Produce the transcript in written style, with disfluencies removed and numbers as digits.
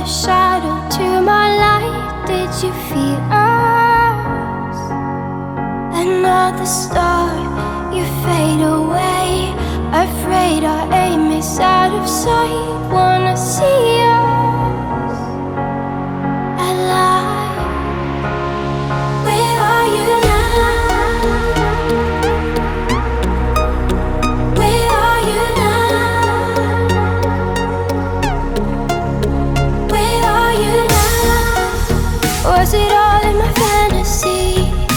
another shadow to my light. Did you feel us? Another star, you fade away. Afraid our aim is out of sight. Wanna see us alive. Where are you now? Where are you now? Where are you now? Was it all in my fantasy?